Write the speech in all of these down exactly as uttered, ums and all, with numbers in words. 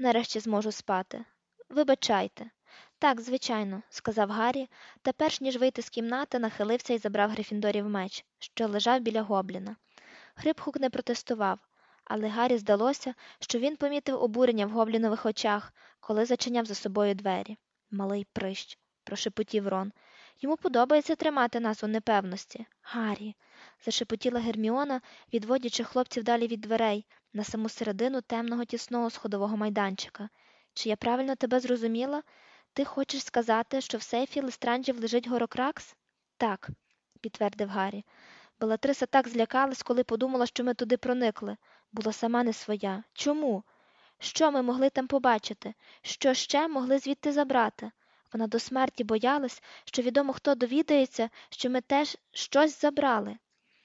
Нарешті зможу спати. Вибачайте. Так, звичайно, сказав Гаррі, та перш ніж вийти з кімнати, нахилився і забрав Грифіндорів меч, що лежав біля гобліна. Грибхук не протестував, але Гаррі здалося, що він помітив обурення в гоблінових очах, коли зачиняв за собою двері. Малий прищ, прошепотів Рон. Йому подобається тримати нас у непевності. Гаррі, зашепотіла Герміона, відводячи хлопців далі від дверей, на саму середину темного тісного сходового майданчика. Чи я правильно тебе зрозуміла? Ти хочеш сказати, що в сейфі Лестранджів лежить Горокракс? Так, підтвердив Гаррі. Белатриса так злякалась, коли подумала, що ми туди проникли. Була сама не своя. Чому? Що ми могли там побачити? Що ще могли звідти забрати? Вона до смерті боялась, що відомо хто довідається, що ми теж щось забрали.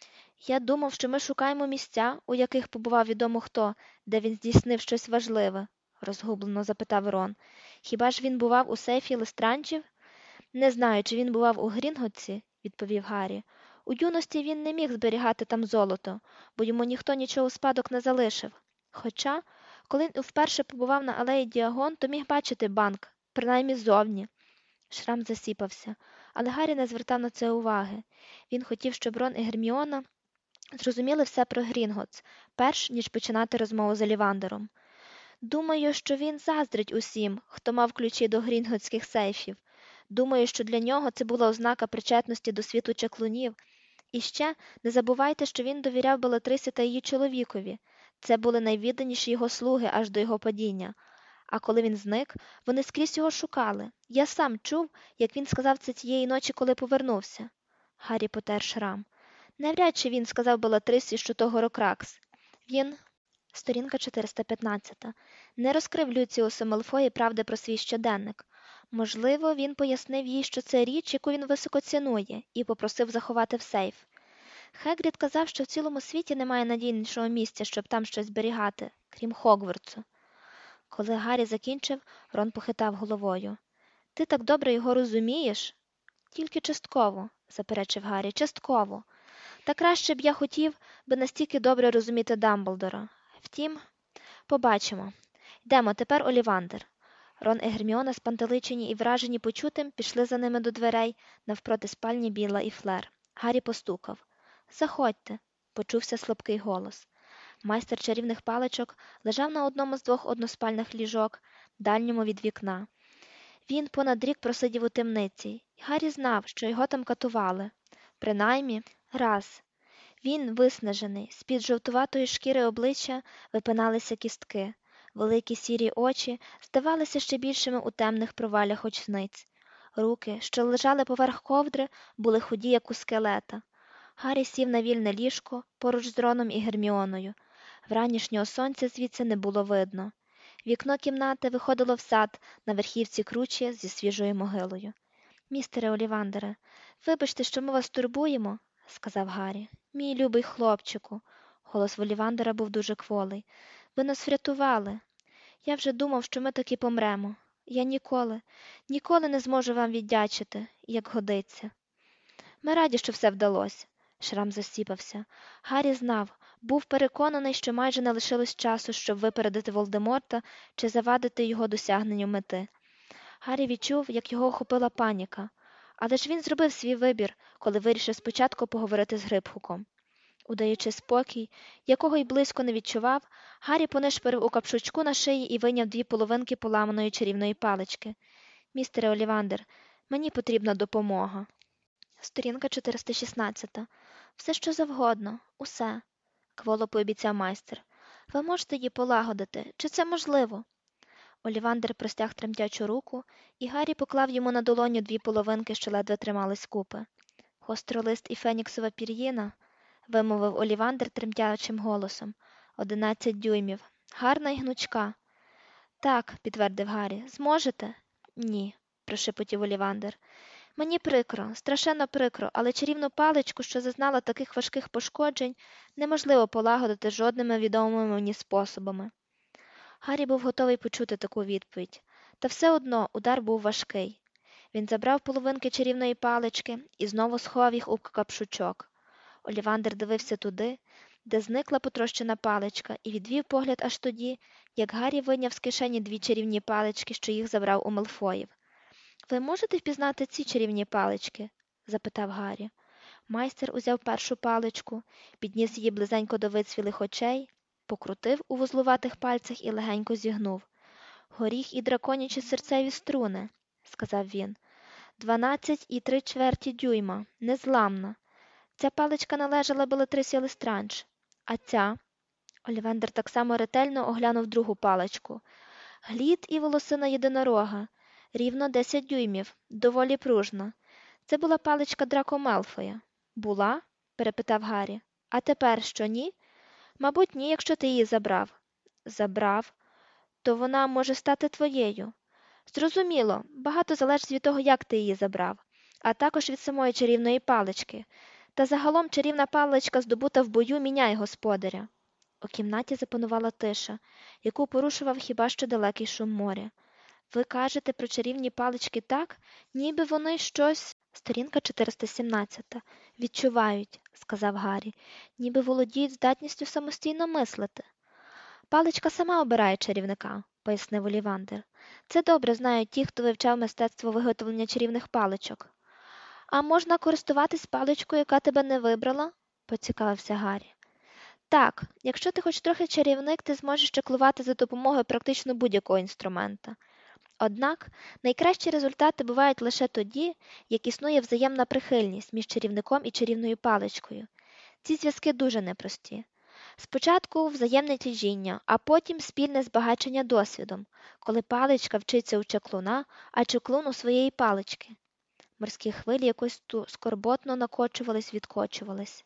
Я думав, що ми шукаємо місця, у яких побував відомо хто, де він здійснив щось важливе, розгублено запитав Рон. Хіба ж він бував у сейфі Лестранджів? Не знаю, чи він бував у Грінготці, відповів Гаррі. У юності він не міг зберігати там золото, бо йому ніхто нічого у спадок не залишив. Хоча, коли він вперше побував на алеї Діагон, то міг бачити банк, принаймні ззовні. Шрам засіпався, але Гаррі не звертав на це уваги. Він хотів, щоб Рон і Герміона зрозуміли все про Грінготс, перш ніж починати розмову з Олівандером. Думаю, що він заздрить усім, хто мав ключі до грінготських сейфів. Думаю, що для нього це була ознака причетності до світу чаклунів. І ще не забувайте, що він довіряв Белатрисі та її чоловікові. Це були найвідданіші його слуги аж до його падіння. А коли він зник, вони скрізь його шукали. Я сам чув, як він сказав це тієї ночі, коли повернувся. Гаррі потер шрам. Навряд чи він сказав Белатрисі, що то Горокракс. Він... Сторінка чотириста п'ятнадцята. Не розкрив Люціусу Малфої правди про свій щоденник. Можливо, він пояснив їй, що це річ, яку він високо цінує, і попросив заховати в сейф. Хегрід казав, що в цілому світі немає надійнішого місця, щоб там щось зберігати, крім Хогвартсу. Коли Гаррі закінчив, Рон похитав головою. «Ти так добре його розумієш?» «Тільки частково», – заперечив Гаррі, – «частково. Та краще б я хотів би настільки добре розуміти Дамблдора. Втім, побачимо. Йдемо, тепер Олівандер». Рон і Герміона, спантеличені і вражені почутим, пішли за ними до дверей, навпроти спальні Біла і Флер. Гаррі постукав. «Заходьте», – почувся слабкий голос. Майстер чарівних паличок лежав на одному з двох односпальних ліжок, дальньому від вікна. Він понад рік просидів у темниці, і Гаррі знав, що його там катували. Принаймні, раз. Він, виснажений, з-під жовтуватої шкіри обличчя випиналися кістки. Великі сірі очі здавалися ще більшими у темних провалях очниць. Руки, що лежали поверх ковдри, були худі, як у скелета. Гаррі сів на вільне ліжко поруч з Роном і Герміоною. Вранішнього сонця звідси не було видно. Вікно кімнати виходило в сад на верхівці кручі зі свіжою могилою. «Містере Олівандере, вибачте, що ми вас турбуємо», – сказав Гаррі. «Мій любий хлопчику», – голос Олівандера був дуже кволий, – «ви нас врятували. Я вже думав, що ми таки помремо. Я ніколи, ніколи не зможу вам віддячити, як годиться». «Ми раді, що все вдалося», – Шрам засіпався. Гаррі знав, був переконаний, що майже не лишилось часу, щоб випередити Волдеморта чи завадити його досягненню мети. Гаррі відчув, як його охопила паніка. Але ж він зробив свій вибір, коли вирішив спочатку поговорити з Грибхуком. Удаючи спокій, якого й близько не відчував, Гаррі понишпорив у капшучку на шиї і вийняв дві половинки поламаної чарівної палички. «Містере Олівандер, мені потрібна допомога». Сторінка чотириста шістнадцята. «Все, що завгодно. Усе», – кволо пообіцяв майстер. «Ви можете її полагодити? Чи це можливо?» Олівандер простяг тремтячу руку, і Гаррі поклав йому на долоню дві половинки, що ледве тримались купи. «Гостролист і феніксова пір'їна», – вимовив Олівандер тремтячим голосом. «Одинадцять дюймів. Гарна й гнучка». «Так», – підтвердив Гаррі. «Зможете?» «Ні», – прошепотів Олівандер. «Мені прикро, страшенно прикро, але чарівну паличку, що зазнала таких важких пошкоджень, неможливо полагодити жодними відомими мені способами». Гаррі був готовий почути таку відповідь. Та все одно удар був важкий. Він забрав половинки чарівної палички і знову сховав їх у капшучок. Олівандер дивився туди, де зникла потрощена паличка, і відвів погляд аж тоді, як Гаррі вийняв з кишені дві чарівні палички, що їх забрав у Малфоїв. «Ви можете впізнати ці чарівні палички?» – запитав Гаррі. Майстер узяв першу паличку, підніс її близенько до вицвілих очей, покрутив у вузлуватих пальцях і легенько зігнув. «Горіх і драконячі серцеві струни», – сказав він. «Дванадцять і три чверті дюйма, незламна. Ця паличка належала Белатрисі Лестранж. А ця?» Олівандер так само ретельно оглянув другу паличку. «Глід і волосина єдинорога. Рівно десять дюймів, доволі пружна. Це була паличка Драко Малфоя». «Була?» – перепитав Гаррі. «А тепер що, ні?» «Мабуть, ні, якщо ти її забрав». «Забрав? То вона може стати твоєю». «Зрозуміло, багато залежить від того, як ти її забрав, а також від самої чарівної палички. Та загалом чарівна паличка, здобута в бою, міняє господаря». У кімнаті запанувала тиша, яку порушував хіба що далекий шум моря. «Ви кажете про чарівні палички так, ніби вони щось...» Сторінка чотириста сімнадцята. «Відчувають», – сказав Гаррі, – «ніби володіють здатністю самостійно мислити». «Паличка сама обирає чарівника», – пояснив Олівандер. «Це добре знають ті, хто вивчав мистецтво виготовлення чарівних паличок». «А можна користуватись паличкою, яка тебе не вибрала?» – поцікавився Гаррі. «Так, якщо ти хоч трохи чарівник, ти зможеш чаклувати за допомогою практично будь-якого інструмента. Однак найкращі результати бувають лише тоді, як існує взаємна прихильність між чарівником і чарівною паличкою. Ці зв'язки дуже непрості. Спочатку взаємне тяжіння, а потім спільне збагачення досвідом, коли паличка вчиться у чаклуна, а чаклун у своєї палички». Морські хвилі якось ту скорботно накочувались, відкочувались.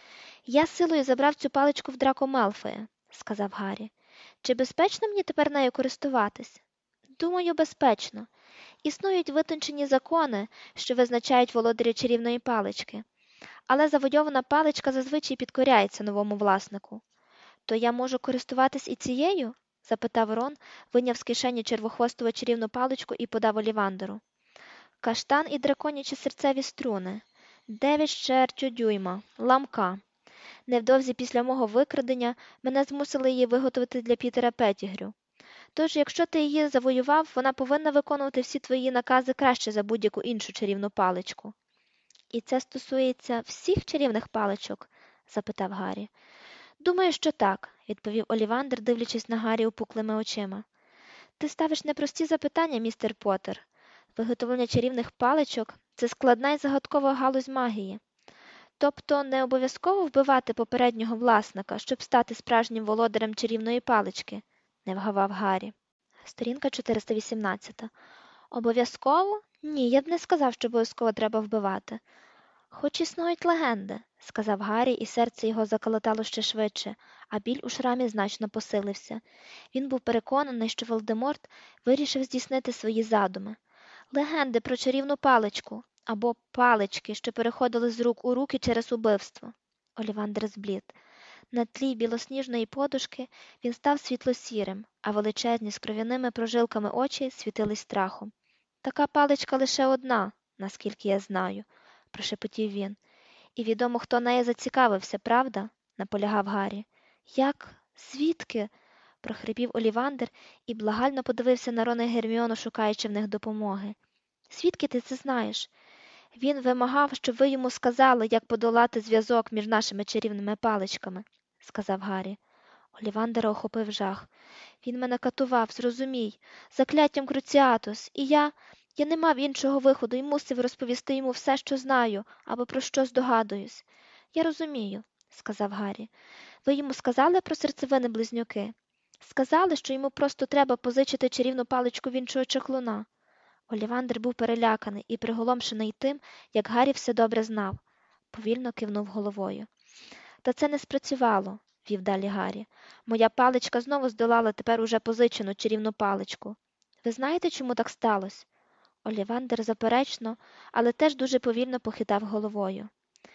«Я силою забрав цю паличку в Драко Малфоя», – сказав Гаррі. «Чи безпечно мені тепер нею користуватись?» «Думаю, безпечно. Існують витончені закони, що визначають володаря чарівної палички. Але завойована паличка зазвичай підкоряється новому власнику». «То я можу користуватись і цією?» – запитав Рон, вийняв з кишені червохвостову чарівну паличку і подав Олівандеру. «Каштан і драконячі серцеві струни. Дев'ять з чвертю дюйма. Ламка. Невдовзі після мого викрадення мене змусили її виготовити для Пітера Петтігрю. Тож, якщо ти її завоював, вона повинна виконувати всі твої накази краще за будь-яку іншу чарівну паличку». «І це стосується всіх чарівних паличок?» – запитав Гаррі. «Думаю, що так», – відповів Олівандер, дивлячись на Гаррі опуклими очима. «Ти ставиш непрості запитання, містер Поттер. Виготовлення чарівних паличок – це складна і загадкова галузь магії. Тобто не обов'язково вбивати попереднього власника, щоб стати справжнім володарем чарівної палички?» – не вгавав Гаррі. Сторінка чотириста вісімнадцята. «Обов'язково? Ні, я б не сказав, що обов'язково треба вбивати». «Хоч існують легенди», – сказав Гаррі, і серце його заколотало ще швидше, а біль у шрамі значно посилився. Він був переконаний, що Волдеморт вирішив здійснити свої задуми. «Легенди про чарівну паличку, або палички, що переходили з рук у руки через убивство». Олівандер зблід. На тлі білосніжної подушки він став світло-сірим, а величезні з кров'яними прожилками очі світились страхом. «Така паличка лише одна, наскільки я знаю», – прошепотів він. «І відомо, хто нею зацікавився, правда?» – наполягав Гаррі. «Як? Звідки?» – прохрипів Олівандер і благально подивився на Рона і Герміону, шукаючи в них допомоги. «Звідки ти це знаєш?» «Він вимагав, щоб ви йому сказали, як подолати зв'язок між нашими чарівними паличками», – сказав Гаррі. Олівандера охопив жах. «Він мене катував, зрозумій, закляттям Круціатус, і я... Я не мав іншого виходу і мусив розповісти йому все, що знаю, або про що здогадуюсь». «Я розумію», – сказав Гаррі. «Ви йому сказали про серцевини-близнюки? Сказали, що йому просто треба позичити чарівну паличку в іншого чаклуна?» Олівандер був переляканий і приголомшений тим, як Гаррі все добре знав. Повільно кивнув головою. «Та це не спрацювало», – вів далі Гаррі. «Моя паличка знову здолала тепер уже позичену чарівну паличку. Ви знаєте, чому так сталося?» Олівандер заперечно, але теж дуже повільно похитав головою.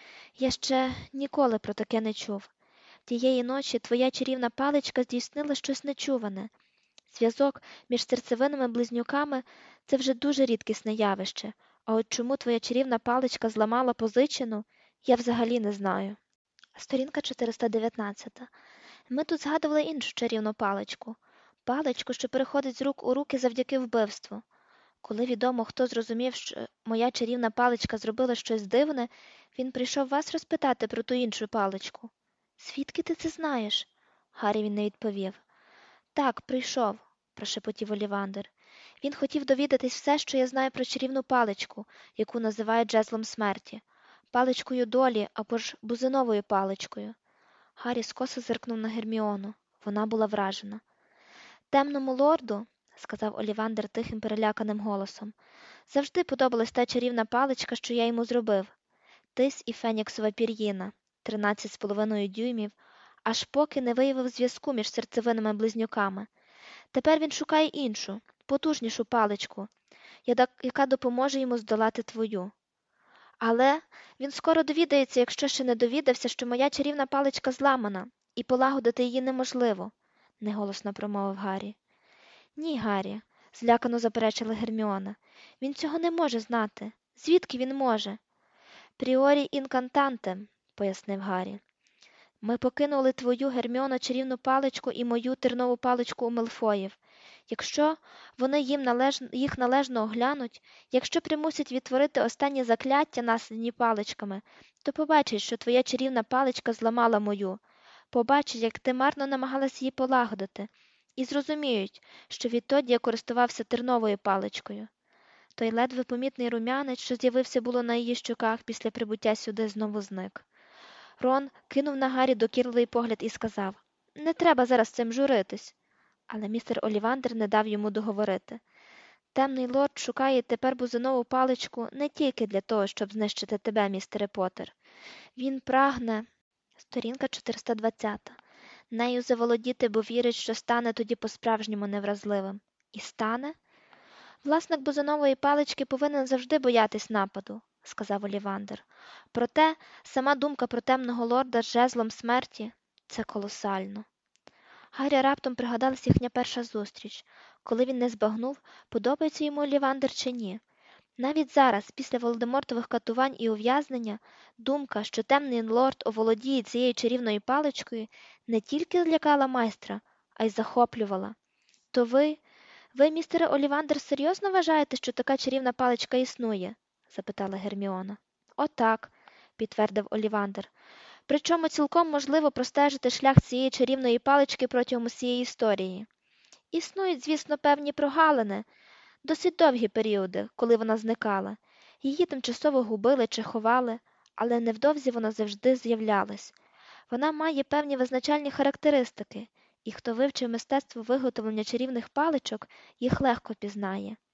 «Я ще ніколи про таке не чув. Тієї ночі твоя чарівна паличка здійснила щось нечуване. Зв'язок між серцевинами-близнюками – це вже дуже рідкісне явище, а от чому твоя чарівна паличка зламала позичену, я взагалі не знаю». Сторінка чотириста дев'ятнадцять. Ми тут згадували іншу чарівну паличку. Паличку, що переходить з рук у руки завдяки вбивству. Коли відомо, хто зрозумів, що моя чарівна паличка зробила щось дивне, він прийшов вас розпитати про ту іншу паличку. Звідки ти це знаєш? Гаррі він не відповів. Так, прийшов, прошепотів Олівандер. Він хотів довідатись все, що я знаю про чарівну паличку, яку називають жезлом смерті, паличкою долі або ж бузиновою паличкою. Гаррі скоса зиркнув на Герміону. Вона була вражена. Темному лорду, сказав Олівандер тихим переляканим голосом, завжди подобалась та чарівна паличка, що я йому зробив. Тис і феніксова пір'їна, тринадцять з половиною дюймів, аж поки не виявив зв'язку між серцевинними близнюками. Тепер він шукає іншу, потужнішу паличку, яка допоможе йому здолати твою. Але він скоро довідається, якщо ще не довідався, що моя чарівна паличка зламана, і полагодити її неможливо, неголосно промовив Гаррі. Ні, Гаррі, злякано заперечила Герміона. Він цього не може знати. Звідки він може? Пріорі інкантантем, пояснив Гаррі. Ми покинули твою, Герміоно, чарівну паличку і мою тернову паличку у Мелфоїв. Якщо вони їм належ... їх належно оглянуть, якщо примусять відтворити останні закляття, наслані паличками, то побачать, що твоя чарівна паличка зламала мою. Побачать, як ти марно намагалась її полагодити, і зрозуміють, що відтоді я користувався терновою паличкою. Той ледве помітний рум'янець, що з'явився було на її щоках після прибуття сюди, знову зник. Рон кинув на Гаррі докірливий погляд і сказав: «Не треба зараз цим журитись». Але містер Олівандер не дав йому договорити. Темний лорд шукає тепер бузинову паличку не тільки для того, щоб знищити тебе, містере Поттер. Він прагне... Сторінка чотириста двадцять. Нею заволодіти, бо вірить, що стане тоді по-справжньому невразливим. І стане? Власник бузинової палички повинен завжди боятись нападу, сказав Олівандер. Проте сама думка про темного лорда з жезлом смерті – це колосально. Гаррі раптом пригадалась їхня перша зустріч, коли він не збагнув, подобається йому Олівандер чи ні. Навіть зараз, після Володимортових катувань і ув'язнення, думка, що темний лорд оволодіє цією чарівною паличкою, не тільки злякала майстра, а й захоплювала. То ви, ви, містере Олівандер, серйозно вважаєте, що така чарівна паличка існує? Запитала Герміона. Отак, підтвердив Олівандер. Причому цілком можливо простежити шлях цієї чарівної палички протягом усієї історії. Існують, звісно, певні прогалини, досить довгі періоди, коли вона зникала. Її тимчасово губили чи ховали, але невдовзі вона завжди з'являлась. Вона має певні визначальні характеристики, і хто вивчив мистецтво виготовлення чарівних паличок, їх легко пізнає.